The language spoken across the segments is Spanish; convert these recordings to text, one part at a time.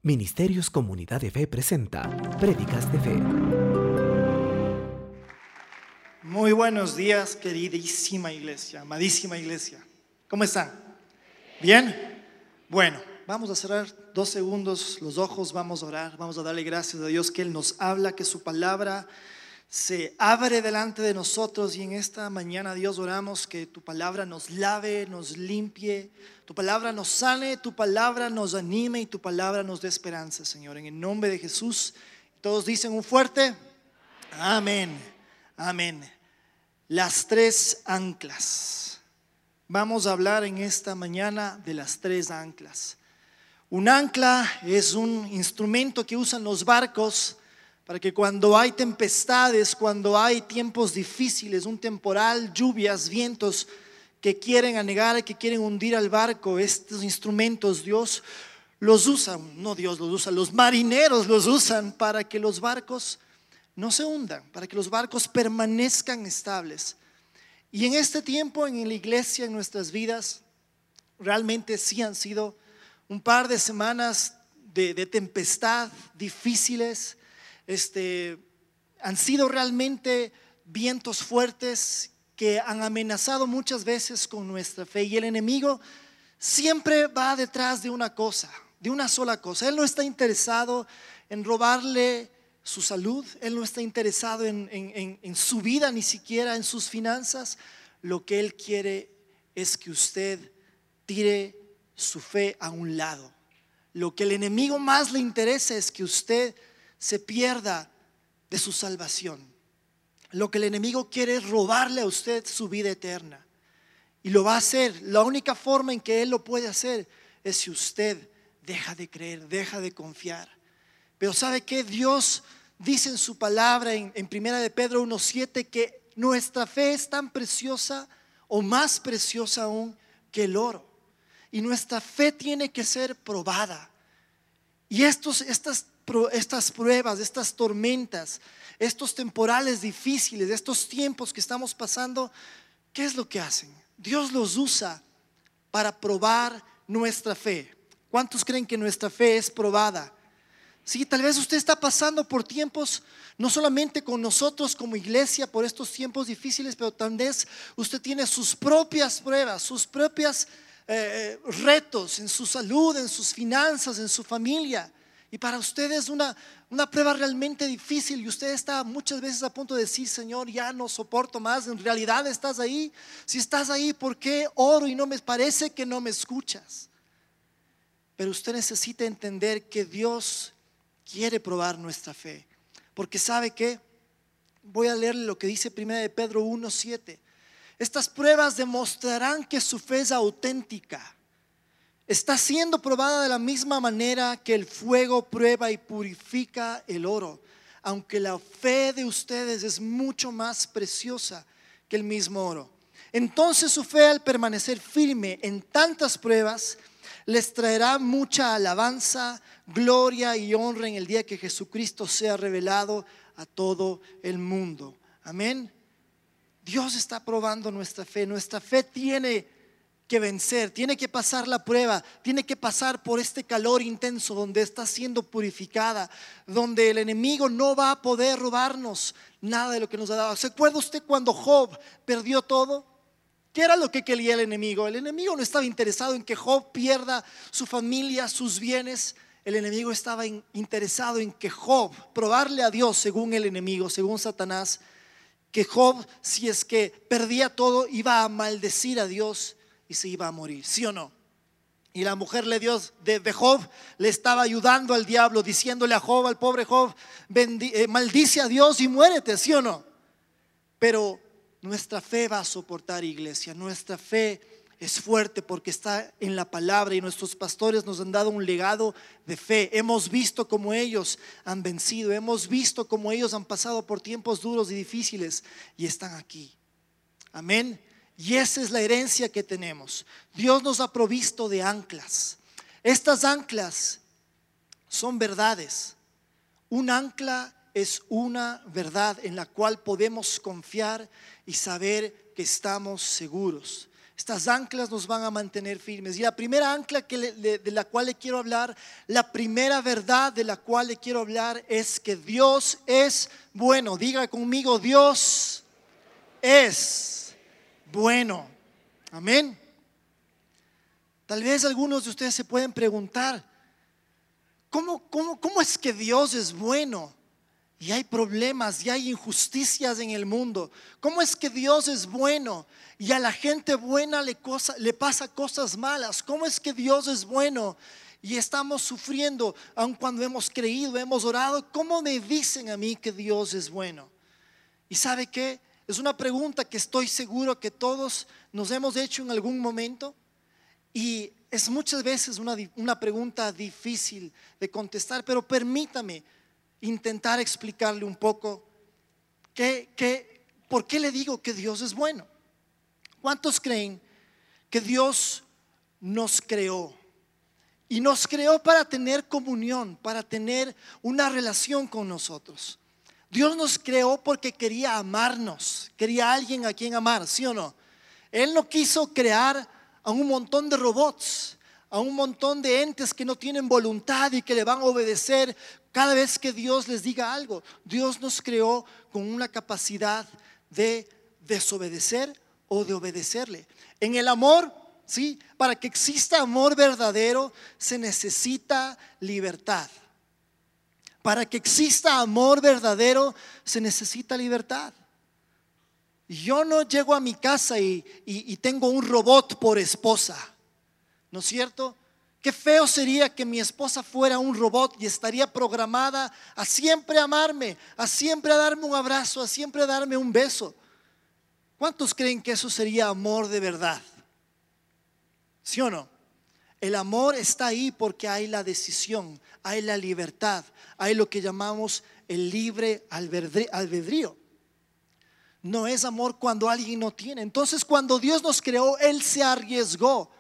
Ministerios Comunidad de Fe presenta Prédicas de Fe. Muy buenos días, queridísima iglesia, amadísima iglesia. ¿Cómo están? ¿Bien? Bueno, vamos a cerrar 2 segundos los ojos, vamos a orar, vamos a darle gracias a Dios que Él nos habla, que su palabra se abre delante de nosotros. Y en esta mañana, Dios, oramos que tu palabra nos lave, nos limpie, tu palabra nos sane, tu palabra nos anime y tu palabra nos dé esperanza, Señor. En el nombre de Jesús, todos dicen un fuerte amén, amén. Las 3 anclas. Vamos a hablar en esta mañana de las 3 anclas. Un ancla es un instrumento que usan los barcos para que cuando hay tempestades, cuando hay tiempos difíciles, un temporal, lluvias, vientos que quieren anegar, que quieren hundir al barco, estos instrumentos Dios los usa, no Dios los usa, los marineros los usan para que los barcos no se hundan, para que los barcos permanezcan estables. Y en este tiempo en la iglesia, en nuestras vidas, realmente sí han sido un par de semanas de tempestad difíciles. Han sido realmente vientos fuertes que han amenazado muchas veces con nuestra fe, y el enemigo siempre va detrás de una cosa, de una sola cosa. Él no está interesado en robarle su salud, él no está interesado en su vida, ni siquiera en sus finanzas. Lo que él quiere es que usted tire su fe a un lado. Lo que el enemigo más le interesa es que usted se pierda de su salvación. Lo que el enemigo quiere es robarle a usted su vida eterna, y lo va a hacer. La única forma en que él lo puede hacer es si usted deja de creer, deja de confiar. Pero ¿sabe qué? Dios dice en su palabra en 1 de Pedro 1:7 que nuestra fe es tan preciosa o más preciosa aún que el oro, y nuestra fe tiene que ser probada. Y estas pruebas, estas tormentas, estos temporales difíciles, estos tiempos que estamos pasando, ¿qué es lo que hacen? Dios los usa para probar nuestra fe. ¿Cuántos creen que nuestra fe es probada? Sí, tal vez usted está pasando por tiempos, no solamente con nosotros como iglesia, por estos tiempos difíciles, pero tal vez usted tiene sus propias pruebas, sus propios retos en su salud, en sus finanzas, en su familia. Y para usted es una prueba realmente difícil, y usted está muchas veces a punto de decir: Señor, ya no soporto más. En realidad estás ahí. Si estás ahí, ¿por qué oro y no me parece que no me escuchas? Pero usted necesita entender que Dios quiere probar nuestra fe, porque ¿sabe qué? Voy a leerle lo que dice 1 de Pedro 1:7. Estas pruebas demostrarán que su fe es auténtica. Está siendo probada de la misma manera que el fuego prueba y purifica el oro, aunque la fe de ustedes es mucho más preciosa que el mismo oro. Entonces su fe, al permanecer firme en tantas pruebas, les traerá mucha alabanza, gloria y honra en el día que Jesucristo sea revelado a todo el mundo. Amén. Dios está probando nuestra fe. Nuestra fe tiene que vencer, tiene que pasar la prueba, tiene que pasar por este calor intenso donde está siendo purificada, donde el enemigo no va a poder robarnos nada de lo que nos ha dado. ¿Se acuerda usted cuando Job perdió todo? ¿Qué era lo que quería el enemigo? El enemigo no estaba interesado en que Job pierda su familia, sus bienes. El enemigo estaba interesado en que Job, probarle a Dios, según el enemigo, según Satanás, que Job, si es que perdía todo, iba a maldecir a Dios y se iba a morir, ¿sí o no? Y la mujer de Job le estaba ayudando al diablo, diciéndole a Job, al pobre Job: maldice a Dios y muérete, ¿sí o no? Pero nuestra fe va a soportar, iglesia. Nuestra fe es fuerte porque está en la palabra, y nuestros pastores nos han dado un legado de fe. Hemos visto cómo ellos han vencido, hemos visto cómo ellos han pasado por tiempos duros y difíciles y están aquí. Amén. Y esa es la herencia que tenemos. Dios nos ha provisto de anclas. Estas anclas son verdades. Un ancla es una verdad en la cual podemos confiar y saber que estamos seguros. Estas anclas nos van a mantener firmes. Y la primera ancla de la cual le quiero hablar, la primera verdad de la cual le quiero hablar es que Dios es bueno. Diga conmigo, Dios es bueno. Amén. Tal vez algunos de ustedes se pueden preguntar, ¿cómo es que Dios es bueno? Y hay problemas y hay injusticias en el mundo. ¿Cómo es que Dios es bueno y a la gente buena le pasa cosas malas? ¿Cómo es que Dios es bueno y estamos sufriendo aun cuando hemos creído, hemos orado? ¿Cómo me dicen a mí que Dios es bueno? ¿Y sabe qué? Es una pregunta que estoy seguro que todos nos hemos hecho en algún momento. Y es muchas veces una pregunta difícil de contestar, pero permítame intentar explicarle un poco por qué le digo que Dios es bueno. ¿Cuántos creen que Dios nos creó? Y nos creó para tener comunión, para tener una relación con nosotros. Dios nos creó porque quería amarnos, quería a alguien a quien amar, ¿sí o no? Él no quiso crear a un montón de robots, a un montón de entes que no tienen voluntad y que le van a obedecer cada vez que Dios les diga algo. Dios nos creó con una capacidad de desobedecer o de obedecerle. En el amor, ¿sí? Para que exista amor verdadero se necesita libertad. Para que exista amor verdadero se necesita libertad. Yo no llego a mi casa y tengo un robot por esposa, ¿no es cierto? Qué feo sería que mi esposa fuera un robot y estaría programada a siempre amarme, a siempre darme un abrazo, a siempre darme un beso. ¿Cuántos creen que eso sería amor de verdad? ¿Sí o no? El amor está ahí porque hay la decisión, hay la libertad, hay lo que llamamos el libre albedrío. No es amor cuando alguien no tiene. Entonces, cuando Dios nos creó, Él se arriesgó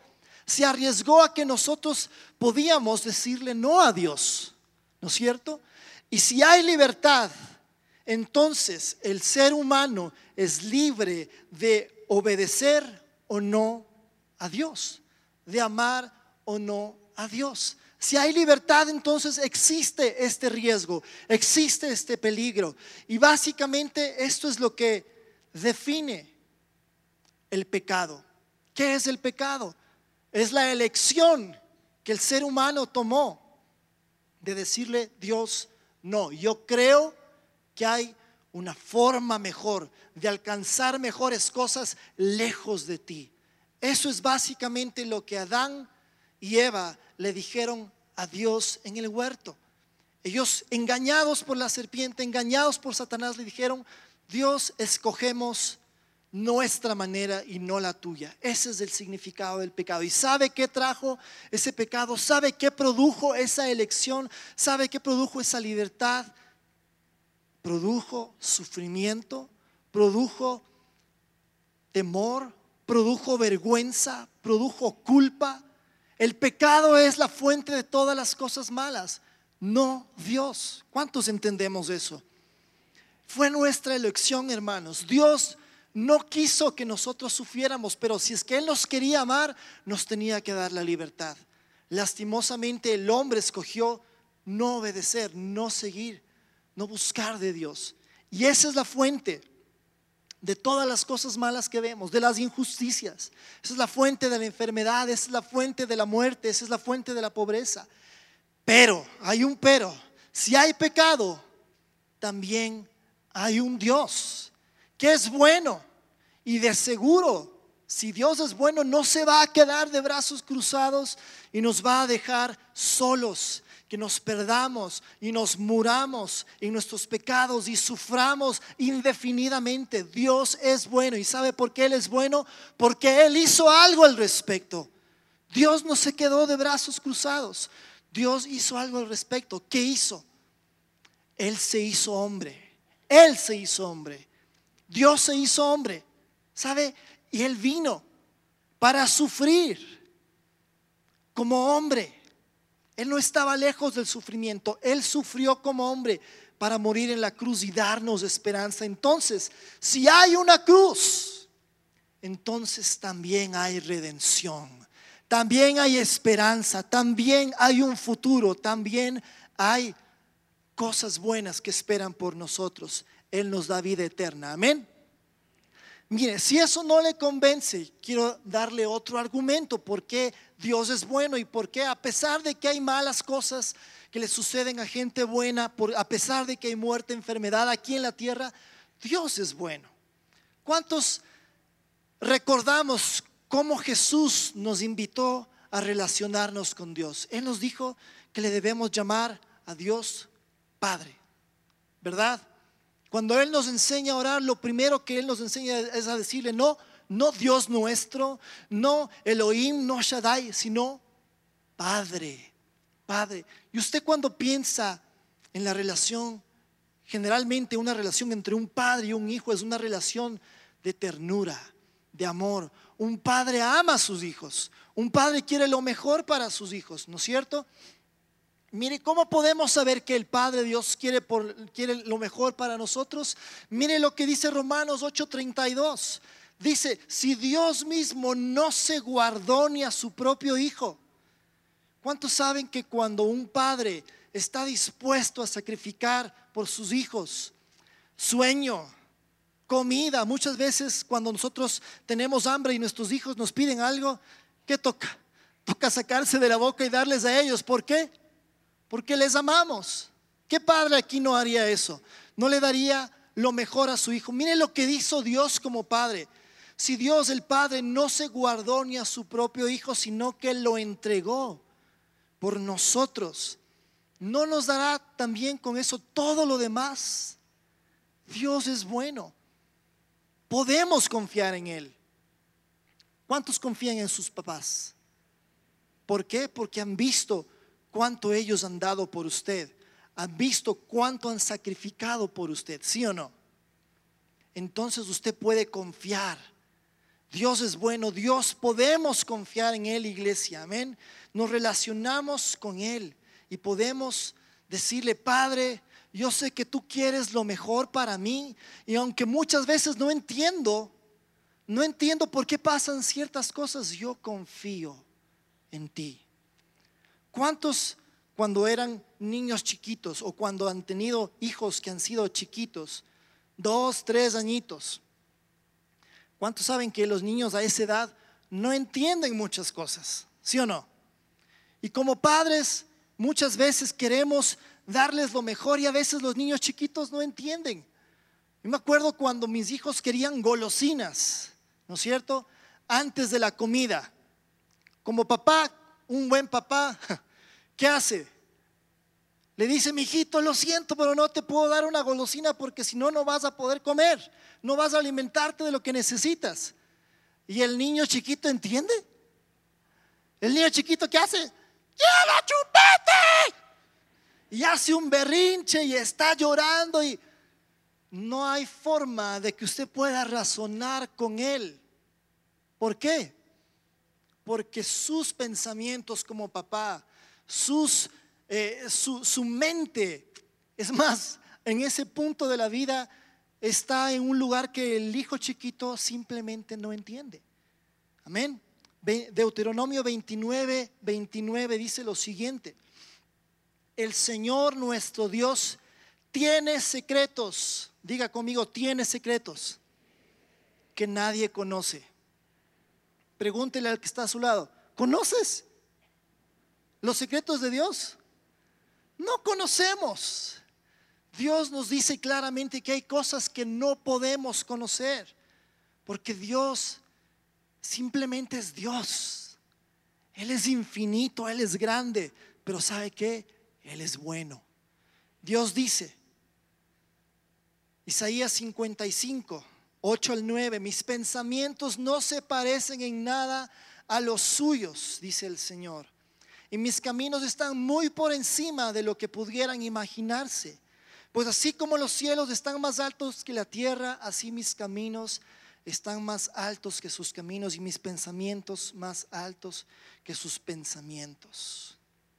a que nosotros podíamos decirle no a Dios, ¿no es cierto? Y si hay libertad, entonces el ser humano es libre de obedecer o no a Dios, de amar o no a Dios. Si hay libertad, entonces existe este riesgo, existe este peligro. Y básicamente esto es lo que define el pecado. ¿Qué es el pecado? Es la elección que el ser humano tomó de decirle Dios no. Yo creo que hay una forma mejor de alcanzar mejores cosas lejos de ti. Eso es básicamente lo que Adán y Eva le dijeron a Dios en el huerto. Ellos, engañados por la serpiente, engañados por Satanás, le dijeron: Dios, escogemos nuestra manera y no la tuya. Ese es el significado del pecado. ¿Y sabe qué trajo ese pecado? ¿Sabe qué produjo esa elección? ¿Sabe qué produjo esa libertad? Produjo sufrimiento, produjo temor, produjo vergüenza, produjo culpa. El pecado es la fuente de todas las cosas malas, no Dios. ¿Cuántos entendemos eso? Fue nuestra elección, hermanos. Dios no quiso que nosotros sufriéramos, pero si es que Él nos quería amar, nos tenía que dar la libertad. Lastimosamente el hombre escogió no obedecer, no seguir, no buscar de Dios. Y esa es la fuente de todas las cosas malas que vemos, de las injusticias. Esa es la fuente de la enfermedad, esa es la fuente de la muerte, esa es la fuente de la pobreza. Pero, hay un pero. Si hay pecado, también hay un Dios que es bueno. Y de seguro, si Dios es bueno, no se va a quedar de brazos cruzados y nos va a dejar solos, que nos perdamos y nos muramos en nuestros pecados y suframos indefinidamente. Dios es bueno. ¿Y sabe por qué Él es bueno? Porque Él hizo algo al respecto. Dios no se quedó de brazos cruzados. Dios hizo algo al respecto. ¿Qué hizo? Él se hizo hombre. Él se hizo hombre. Dios se hizo hombre. ¿Sabe? Y Él vino para sufrir como hombre. Él no estaba lejos del sufrimiento. Él sufrió como hombre para morir en la cruz y darnos esperanza. Entonces, si hay una cruz, entonces también hay redención, también hay esperanza, también hay un futuro, también hay cosas buenas que esperan por nosotros. Él nos da vida eterna, amén. Mire, si eso no le convence, quiero darle otro argumento por qué Dios es bueno y por qué, a pesar de que hay malas cosas que le suceden a gente buena, a pesar de que hay muerte, enfermedad aquí en la tierra, Dios es bueno. ¿Cuántos recordamos cómo Jesús nos invitó a relacionarnos con Dios? Él nos dijo que le debemos llamar a Dios Padre, ¿verdad? Cuando Él nos enseña a orar, lo primero que Él nos enseña es a decirle no Dios nuestro, no Elohim, no Shaddai, sino Padre, Padre. Y usted cuando piensa en la relación, generalmente una relación entre un padre y un hijo es una relación de ternura, de amor. Un padre ama a sus hijos, un padre quiere lo mejor para sus hijos, ¿no es cierto? Mire, ¿cómo podemos saber que el Padre Dios quiere lo mejor para nosotros? Mire lo que dice Romanos 8:32. Dice, si Dios mismo no se guardó ni a su propio Hijo. ¿Cuántos saben que cuando un padre está dispuesto a sacrificar por sus hijos sueño, comida, muchas veces cuando nosotros tenemos hambre y nuestros hijos nos piden algo, ¿qué toca? Toca sacarse de la boca y darles a ellos. ¿Por qué? Porque les amamos. ¿Qué padre aquí no haría eso? No le daría lo mejor a su hijo. Mire lo que hizo Dios como padre. Si Dios el Padre no se guardó ni a su propio hijo, sino que lo entregó por nosotros, ¿no nos dará también con eso todo lo demás? Dios es bueno. Podemos confiar en Él. ¿Cuántos confían en sus papás? ¿Por qué? Porque han visto cuánto ellos han dado por usted, han visto cuánto han sacrificado por usted, ¿sí o no? Entonces usted puede confiar. Dios es bueno, Dios, podemos confiar en Él, iglesia, amén. Nos relacionamos con Él y podemos decirle, Padre, yo sé que tú quieres lo mejor para mí, y aunque muchas veces no entiendo por qué pasan ciertas cosas, yo confío en ti. ¿Cuántos cuando eran niños chiquitos o cuando han tenido hijos que han sido chiquitos, 2, 3 añitos? ¿Cuántos saben que los niños a esa edad no entienden muchas cosas? ¿Sí o no? Y como padres muchas veces queremos darles lo mejor y a veces los niños chiquitos no entienden. Yo me acuerdo cuando mis hijos querían golosinas, ¿no es cierto? Antes de la comida. Como papá, un buen papá, ¿qué hace? Le dice, mijito, lo siento, pero no te puedo dar una golosina porque si no, no vas a poder comer, no vas a alimentarte de lo que necesitas. ¿Y el niño chiquito entiende? El niño chiquito, ¿qué hace? ¡Quiero chupete! Y hace un berrinche y está llorando y no hay forma de que usted pueda razonar con él. ¿Por qué? Porque sus pensamientos como papá, su mente, es más, en ese punto de la vida está en un lugar que el hijo chiquito simplemente no entiende. Amén. Deuteronomio 29:29 dice lo siguiente: el Señor nuestro Dios tiene secretos, diga conmigo, tiene secretos que nadie conoce. Pregúntele al que está a su lado, ¿conoces los secretos de Dios? No conocemos. Dios nos dice claramente que hay cosas que no podemos conocer, porque Dios simplemente es Dios. Él es infinito, Él es grande, pero ¿sabe qué? Él es bueno. Dios dice, Isaías 55:8-9, mis pensamientos no se parecen en nada a los suyos, dice el Señor, y mis caminos están muy por encima de lo que pudieran imaginarse. Pues así como los cielos están más altos que la tierra, así mis caminos están más altos que sus caminos y mis pensamientos más altos que sus pensamientos.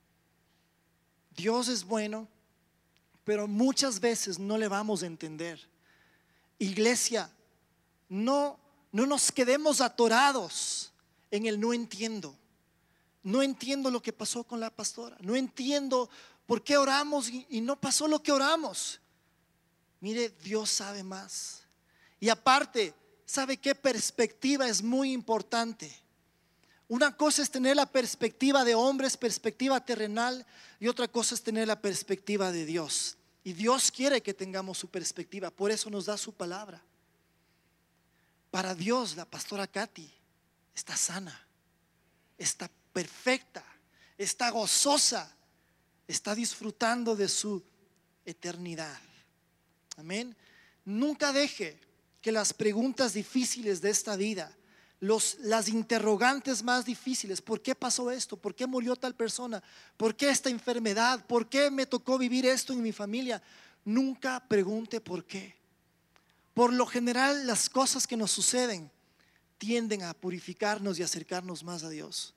Dios es bueno, pero muchas veces no le vamos a entender. Iglesia, no No nos quedemos atorados en el no entiendo. No entiendo lo que pasó con la pastora. No entiendo por qué oramos y no pasó lo que oramos. Mire, Dios sabe más. Y aparte, ¿sabe qué? Perspectiva es muy importante. Una cosa es tener la perspectiva de hombres, perspectiva terrenal, y otra cosa es tener la perspectiva de Dios. Y Dios quiere que tengamos su perspectiva, por eso nos da su palabra. Para Dios, la pastora Katy está sana, está perfecta, está gozosa, está disfrutando de su eternidad. Amén. Nunca deje que las preguntas difíciles de esta vida, las interrogantes más difíciles, ¿por qué pasó esto? ¿Por qué murió tal persona? ¿Por qué esta enfermedad? ¿Por qué me tocó vivir esto en mi familia? Nunca pregunte por qué. Por lo general, las cosas que nos suceden tienden a purificarnos y acercarnos más a Dios.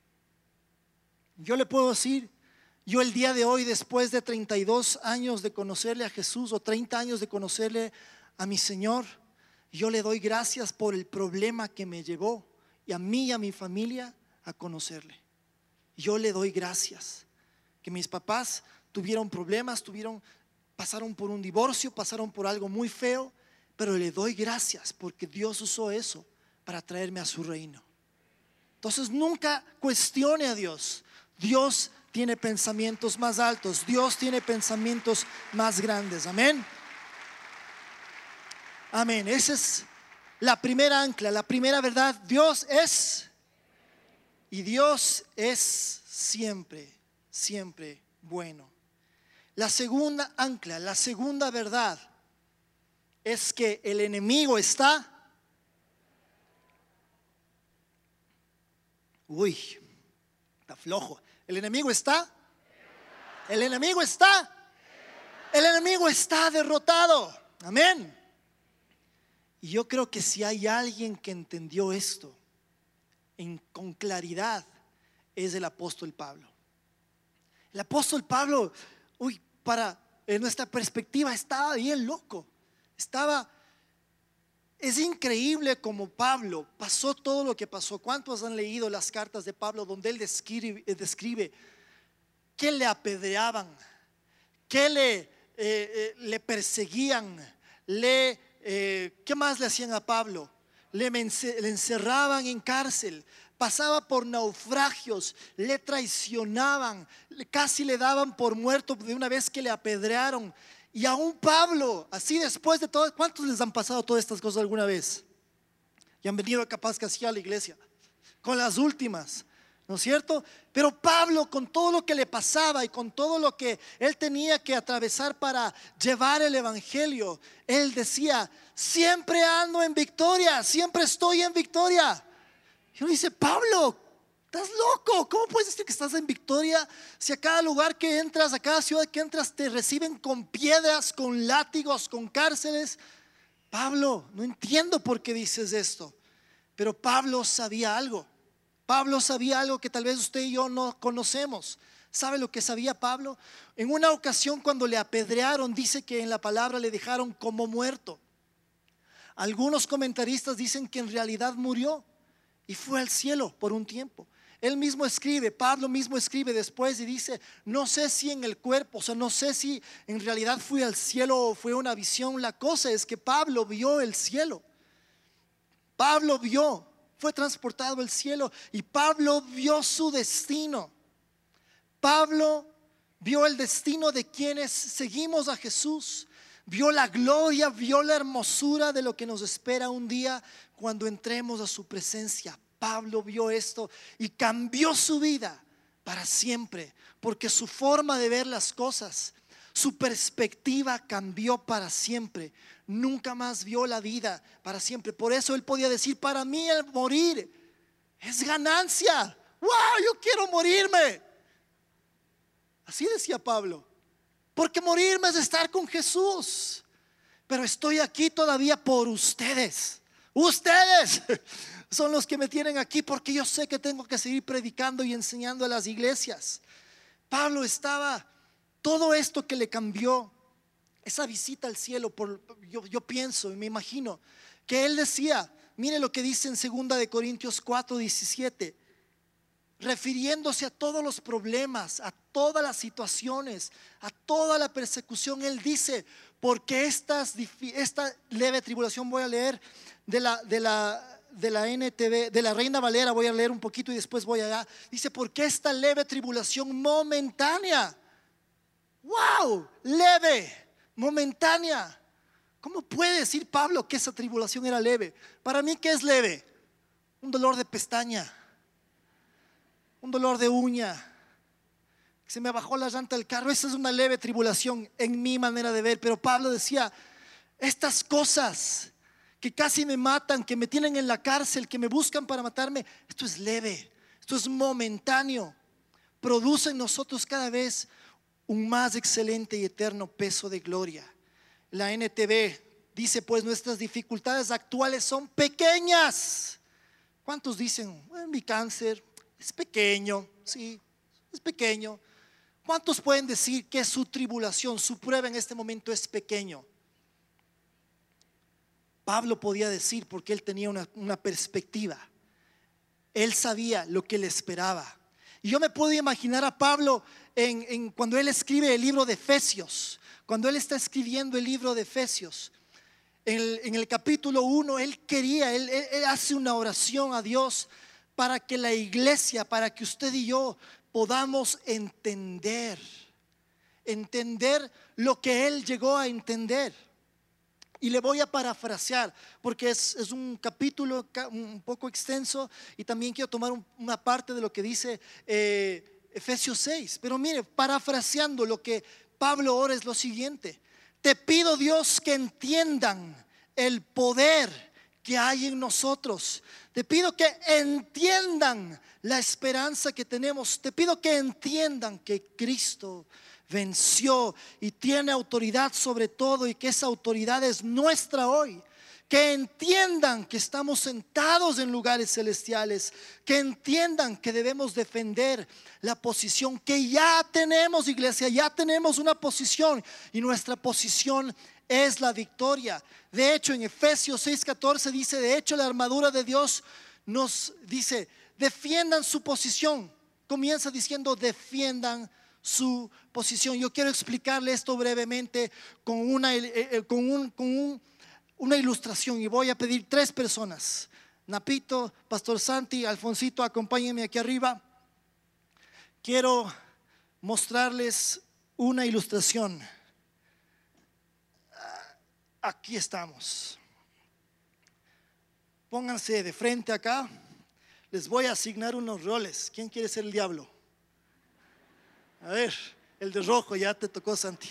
Yo le puedo decir, yo el día de hoy, después de 32 años de conocerle a Jesús, o 30 años de conocerle a mi Señor, yo le doy gracias por el problema que me llevó y a mí y a mi familia a conocerle. Yo le doy gracias que mis papás tuvieron problemas, pasaron por un divorcio, pasaron por algo muy feo, pero le doy gracias porque Dios usó eso para traerme a su reino. Entonces nunca cuestione a Dios. Dios tiene pensamientos más altos, Dios tiene pensamientos más grandes. Amén. Amén. Esa es la primera ancla, la primera verdad. Dios es, y Dios es siempre, siempre bueno. La segunda ancla, la segunda verdad es que el enemigo está. Está flojo. El enemigo está. El enemigo está. El enemigo está derrotado. Amén. Y yo creo que si hay alguien que entendió esto con claridad, es el apóstol Pablo. El apóstol Pablo, en nuestra perspectiva, estaba bien loco. Es increíble como Pablo pasó todo lo que pasó. ¿Cuántos han leído las cartas de Pablo donde él describe que le apedreaban, que le perseguían, ¿qué más le hacían a Pablo? Le encerraban en cárcel, pasaba por naufragios, le traicionaban, casi le daban por muerto de una vez que le apedrearon. Y aún Pablo, así después de todo, ¿cuántos les han pasado todas estas cosas alguna vez? Y han venido capaz que así a la iglesia, con las últimas, ¿no es cierto? Pero Pablo, con todo lo que le pasaba y con todo lo que él tenía que atravesar para llevar el evangelio, él decía, siempre ando en victoria, siempre estoy en victoria. Y uno dice, Pablo, estás loco, ¿cómo puedes decir que estás en victoria si a cada lugar que entras, a cada ciudad que entras te reciben con piedras, con látigos, con cárceles? Pablo, no entiendo por qué dices esto. Pero Pablo sabía algo. Pablo sabía algo que tal vez usted y yo no conocemos. ¿Sabe lo que sabía Pablo? En una ocasión cuando le apedrearon, dice que en la palabra le dejaron como muerto. Algunos comentaristas dicen que en realidad murió y fue al cielo por un tiempo. Él mismo escribe, Pablo mismo escribe después y dice, no sé si en el cuerpo, o sea, no sé si en realidad fui al cielo o fue una visión. La cosa es que Pablo vio el cielo. Pablo fue transportado al cielo y Pablo vio su destino. Pablo vio el destino de quienes seguimos a Jesús. Vio la gloria, vio la hermosura de lo que nos espera un día cuando entremos a su presencia. Pablo vio esto y cambió su vida para siempre, porque su forma de ver las cosas, su perspectiva cambió para siempre. Nunca más vio la vida para siempre. Por eso él podía decir, para mí el morir es ganancia. ¡Wow! Yo quiero morirme. Así decía Pablo, porque morirme es estar con Jesús. Pero estoy aquí todavía por ustedes. Ustedes son los que me tienen aquí, porque yo sé que tengo que seguir predicando y enseñando a las iglesias. Pablo estaba, todo esto que le cambió, esa visita al cielo, yo pienso y me imagino que él decía, Mire lo que dice en 2 Corintios 4:17, refiriéndose a todos los problemas, a todas las situaciones, a toda la persecución. Él dice, porque esta leve tribulación, voy a leer de la NTV, de la Reina Valera, voy a leer un poquito y después voy allá. Dice, porque esta leve tribulación momentánea, wow, leve, momentánea. ¿Cómo puede decir Pablo que esa tribulación era leve? Para mí, ¿qué es leve? Un dolor de pestaña, un dolor de uña, se me bajó la llanta del carro. Esa es una leve tribulación en mi manera de ver. Pero Pablo decía, estas cosas que casi me matan, que me tienen en la cárcel, que me buscan para matarme, esto es leve, esto es momentáneo. Produce en nosotros cada vez un más excelente y eterno peso de gloria. La NTV dice, pues nuestras dificultades actuales son pequeñas. ¿Cuántos dicen, mi cáncer es pequeño? Sí, es pequeño. ¿Cuántos pueden decir que su tribulación, su prueba en este momento es pequeño? Pablo podía decir, porque él tenía una perspectiva. Él sabía lo que le esperaba. Y yo me puedo imaginar a Pablo cuando él escribe el libro de Efesios. Cuando él está escribiendo el libro de Efesios, en el capítulo 1, él hace una oración a Dios para que la iglesia, para que usted y yo podamos entender lo que él llegó a entender. Y le voy a parafrasear porque es un capítulo un poco extenso y también quiero tomar una parte de lo que dice Efesios 6. Pero mire, parafraseando lo que Pablo ora es lo siguiente: te pido, Dios, que entiendan el poder que hay en nosotros. Te pido que entiendan la esperanza que tenemos. Te pido que entiendan que Cristo venció y tiene autoridad sobre todo, y que esa autoridad es nuestra hoy. Que entiendan que estamos sentados en lugares celestiales. Que entiendan que debemos defender la posición que ya tenemos, iglesia. Ya tenemos una posición y nuestra posición es la victoria. De hecho, en Efesios 6:14 dice, de hecho la armadura de Dios nos dice, defiendan su posición. Comienza diciendo, defiendan su posición. Yo quiero explicarle esto brevemente con una ilustración, y voy a pedir 3 personas: Napito, Pastor Santi, Alfonsito, acompáñenme aquí arriba. Quiero mostrarles una ilustración. Aquí estamos. Pónganse de frente acá. Les voy a asignar unos roles. ¿Quién quiere ser el diablo? A ver, el de rojo, ya te tocó, Santi.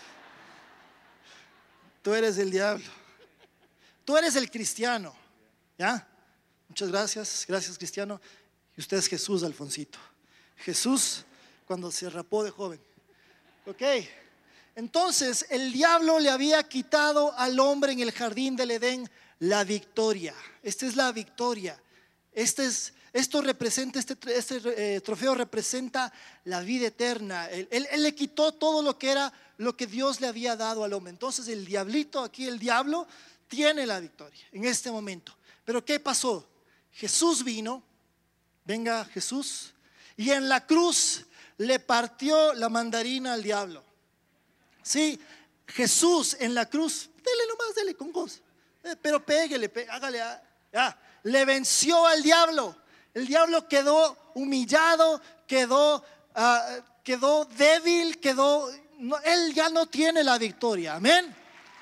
Tú eres el diablo. Tú eres el cristiano. ¿Ya? Muchas gracias. Gracias, cristiano. Y usted es Jesús, Alfonsito. Jesús cuando se rapó de joven. Ok. Entonces el diablo le había quitado al hombre en el jardín del Edén la victoria. Esta es la victoria. Esto representa, este trofeo representa la vida eterna. Él le quitó todo lo que era lo que Dios le había dado al hombre. Entonces el diablito, aquí el diablo, tiene la victoria en este momento. Pero ¿qué pasó? Jesús vino, venga Jesús, y en la cruz le partió la mandarina al diablo. Sí, Jesús en la cruz, dele con gozo, pero péguele, hágale, ya, le venció al diablo. El diablo quedó humillado, quedó débil, él ya no tiene la victoria. Amén.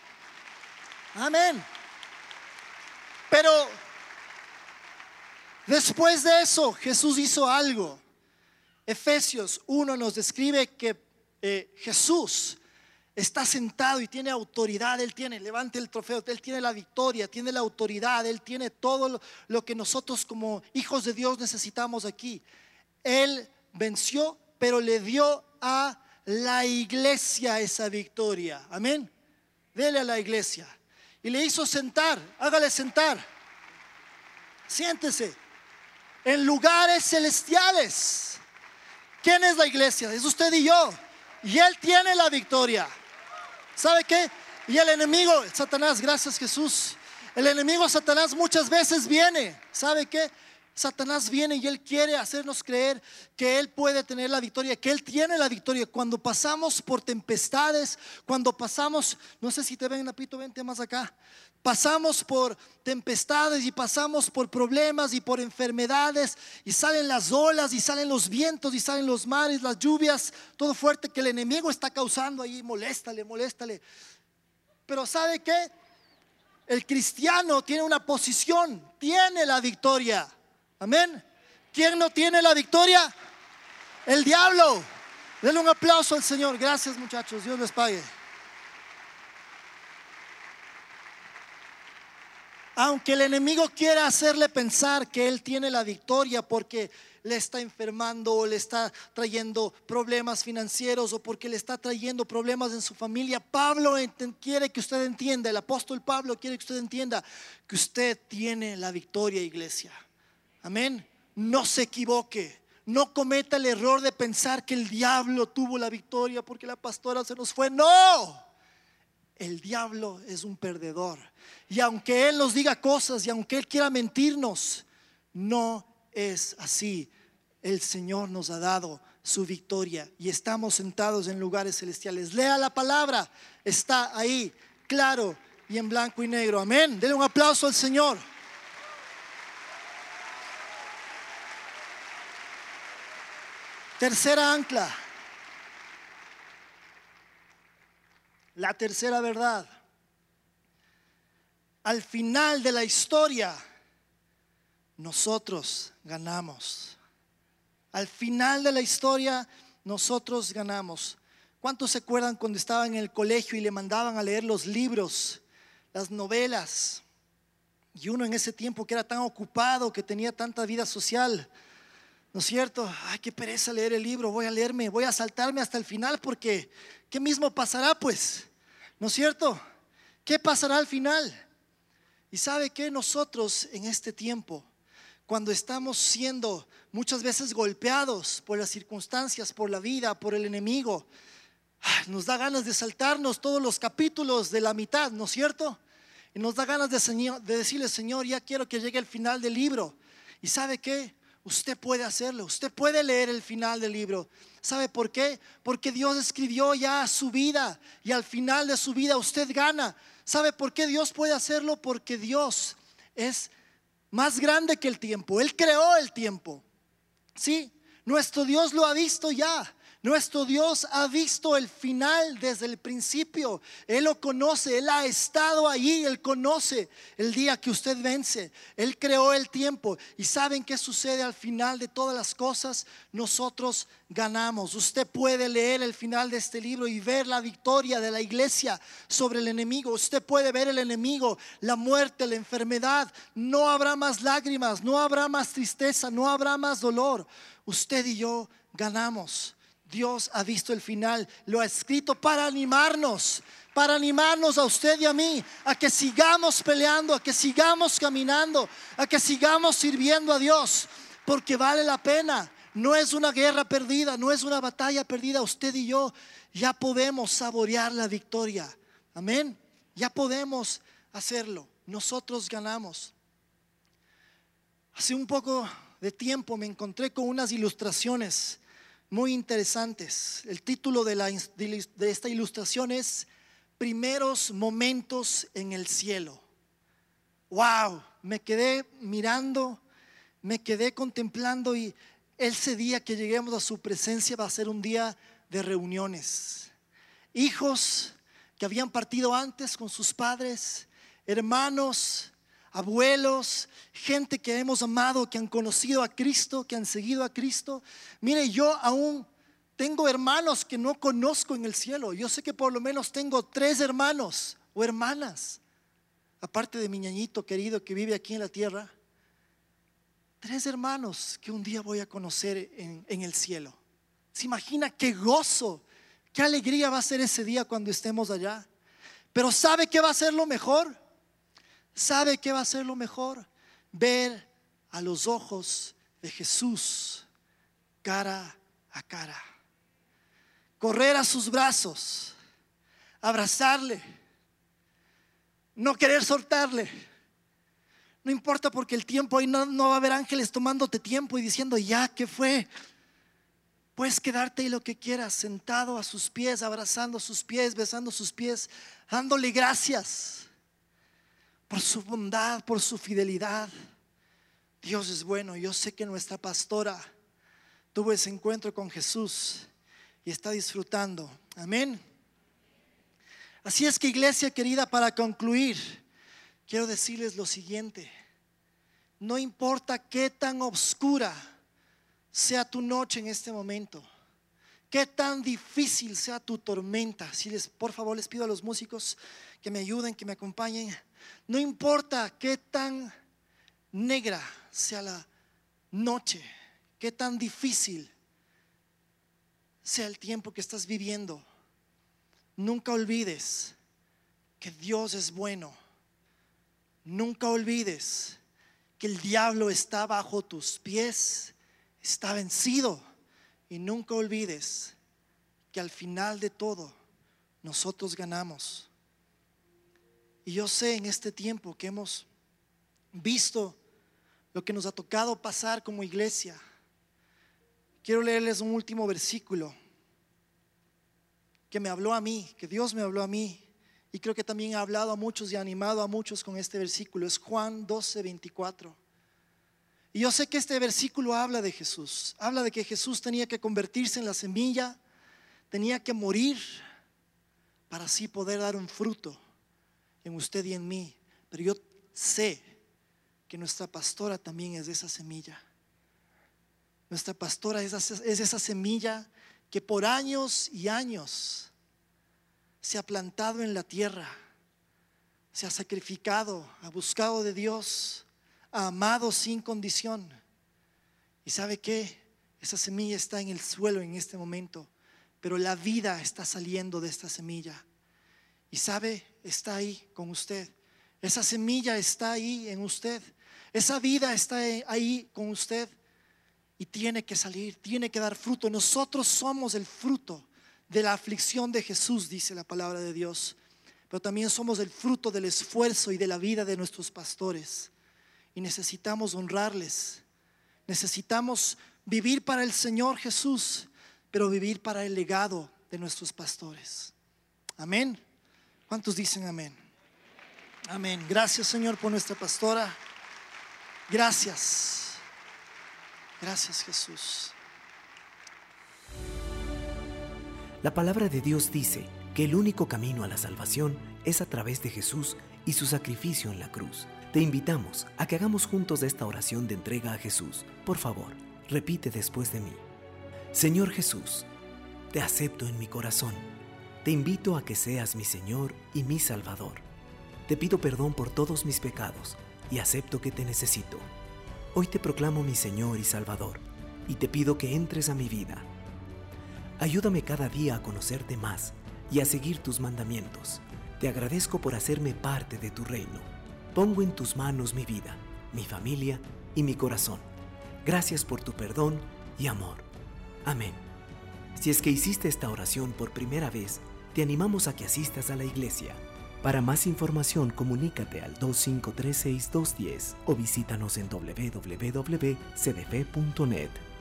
Amén. Pero después de eso, Jesús hizo algo. Efesios 1 nos describe que Jesús está sentado y tiene autoridad. Él levante el trofeo, él tiene la victoria, tiene la autoridad, él tiene todo lo que nosotros como hijos de Dios necesitamos aquí. Él venció, pero le dio a la iglesia esa victoria. Amén. Dele a la iglesia. Y le hizo sentar, hágale sentar. Siéntese en lugares celestiales. ¿Quién es la iglesia? Es usted y yo. Y él tiene la victoria. ¿Sabe qué? Y el enemigo, Satanás, gracias Jesús. El enemigo Satanás muchas veces viene. ¿Sabe qué? Satanás viene y él quiere hacernos creer que él puede tener la victoria, que él tiene la victoria. Cuando pasamos por tempestades, cuando pasamos, no sé si te ven, Napito, vente más acá. Pasamos por tempestades y pasamos por problemas y por enfermedades, y salen las olas y salen los vientos y salen los mares, las lluvias, todo fuerte que el enemigo está causando ahí. Moléstale. Pero ¿sabe qué? El cristiano tiene una posición, tiene la victoria. Amén. ¿Quién no tiene la victoria? El diablo. Denle un aplauso al Señor. Gracias, muchachos, Dios les pague. Aunque el enemigo quiera hacerle pensar que él tiene la victoria porque le está enfermando o le está trayendo problemas financieros o porque le está trayendo problemas en su familia, Pablo quiere que usted entienda, el apóstol Pablo quiere que usted entienda que usted tiene la victoria, iglesia. Amén. No se equivoque. No cometa el error de pensar que el diablo tuvo la victoria porque la pastora se nos fue. No. El diablo es un perdedor. Y aunque él nos diga cosas y aunque él quiera mentirnos, no es así. El Señor nos ha dado su victoria y estamos sentados en lugares celestiales. Lea la palabra, está ahí, claro y en blanco y negro. Amén. Denle un aplauso al Señor. Tercera ancla. La tercera verdad. Al final de la historia, nosotros ganamos. Al final de la historia, nosotros ganamos. ¿Cuántos se acuerdan cuando estaban en el colegio y le mandaban a leer los libros, las novelas? Y uno en ese tiempo que era tan ocupado, que tenía tanta vida social, ¿no es cierto? Ay, qué pereza leer el libro, voy a saltarme hasta el final porque ¿qué mismo pasará pues? ¿No es cierto? ¿Qué pasará al final? Y sabe que nosotros en este tiempo, cuando estamos siendo muchas veces golpeados por las circunstancias, por la vida, por el enemigo, nos da ganas de saltarnos todos los capítulos de la mitad, ¿no es cierto? Y nos da ganas de decirle, Señor, ya quiero que llegue el final del libro. ¿Y sabe qué? Usted puede hacerlo, usted puede leer el final del libro. ¿Sabe por qué? Porque Dios escribió ya su vida y al final de su vida usted gana. ¿Sabe por qué Dios puede hacerlo? Porque Dios es más grande que el tiempo. Él creó el tiempo. Sí, nuestro Dios lo ha visto ya. Nuestro Dios ha visto el final desde el principio. Él lo conoce, Él ha estado allí. Él conoce el día que usted vence. Él creó el tiempo. ¿Y saben qué sucede al final de todas las cosas? Nosotros ganamos. Usted puede leer el final de este libro y ver la victoria de la iglesia sobre el enemigo. Usted puede ver el enemigo, la muerte, la enfermedad. No habrá más lágrimas, no habrá más tristeza, no habrá más dolor. Usted y yo ganamos. Dios ha visto el final, lo ha escrito para animarnos a usted y a mí, a que sigamos peleando, a que sigamos caminando, a que sigamos sirviendo a Dios, porque vale la pena. No es una guerra perdida, no es una batalla perdida. Usted y yo ya podemos saborear la victoria. Amén. Ya podemos hacerlo. Nosotros ganamos. Hace un poco de tiempo me encontré con unas ilustraciones muy interesantes. El título de esta ilustración es Primeros momentos en el cielo. Wow, me quedé mirando, me quedé contemplando, y ese día que lleguemos a su presencia va a ser un día de reuniones. Hijos que habían partido antes con sus padres, hermanos, abuelos, gente que hemos amado, que han conocido a Cristo, que han seguido a Cristo. Mire, yo aún tengo hermanos que no conozco en el cielo. Yo sé que por lo menos tengo 3 hermanos o hermanas, aparte de mi ñañito querido que vive aquí en la tierra. 3 hermanos que un día voy a conocer en el cielo. ¿Se imagina qué gozo, qué alegría va a ser ese día cuando estemos allá? Pero ¿sabe qué va a ser lo mejor? ¿Sabe qué va a ser lo mejor? Ver a los ojos de Jesús cara a cara, correr a sus brazos, abrazarle, no querer soltarle, No importa, porque el tiempo ahí no va a haber ángeles tomándote tiempo y diciendo, ya, ¿qué fue? Puedes quedarte ahí lo que quieras, sentado a sus pies, abrazando sus pies, besando sus pies, dándole gracias por su bondad, por su fidelidad. Dios es bueno. Yo sé que nuestra pastora tuvo ese encuentro con Jesús y está disfrutando. Amén. Así es que, iglesia querida, para concluir, quiero decirles lo siguiente: no importa qué tan oscura sea tu noche en este momento, qué tan difícil sea tu tormenta. Por favor, les pido a los músicos que me ayuden, que me acompañen. No importa qué tan negra sea la noche, qué tan difícil sea el tiempo que estás viviendo, nunca olvides que Dios es bueno. Nunca olvides que el diablo está bajo tus pies, está vencido. Y nunca olvides que al final de todo nosotros ganamos. Y yo sé, en este tiempo que hemos visto lo que nos ha tocado pasar como iglesia, quiero leerles un último versículo que me habló a mí, que Dios me habló a mí, y creo que también ha hablado a muchos y ha animado a muchos con este versículo. Es Juan 12:24. Y yo sé que este versículo habla de Jesús. Habla de que Jesús tenía que convertirse en la semilla, tenía que morir para así poder dar un fruto en usted y en mí. Pero yo sé que nuestra pastora también es de esa semilla. Nuestra pastora es esa semilla que por años y años se ha plantado en la tierra, se ha sacrificado, ha buscado de Dios, ha amado sin condición. Y ¿sabe qué? Esa semilla está en el suelo en este momento, pero la vida está saliendo de esta semilla. Y ¿sabe? Está ahí con usted. Esa semilla está ahí en usted. Esa vida está ahí con usted. Y tiene que salir, tiene que dar fruto. Nosotros somos el fruto de la aflicción de Jesús, dice la palabra de Dios. Pero también somos el fruto del esfuerzo y de la vida de nuestros pastores. Y necesitamos honrarles. Necesitamos vivir para el Señor Jesús, pero vivir para el legado de nuestros pastores. Amén. ¿Cuántos dicen amén? Amén. Gracias, Señor, por nuestra pastora. Gracias. Gracias, Jesús. La palabra de Dios dice que el único camino a la salvación es a través de Jesús y su sacrificio en la cruz. Te invitamos a que hagamos juntos esta oración de entrega a Jesús. Por favor, repite después de mí. Señor Jesús, te acepto en mi corazón. Te invito a que seas mi Señor y mi Salvador. Te pido perdón por todos mis pecados y acepto que te necesito. Hoy te proclamo mi Señor y Salvador y te pido que entres a mi vida. Ayúdame cada día a conocerte más y a seguir tus mandamientos. Te agradezco por hacerme parte de tu reino. Pongo en tus manos mi vida, mi familia y mi corazón. Gracias por tu perdón y amor. Amén. Si es que hiciste esta oración por primera vez, te animamos a que asistas a la iglesia. Para más información, comunícate al 2536-210 o visítanos en www.cdf.net.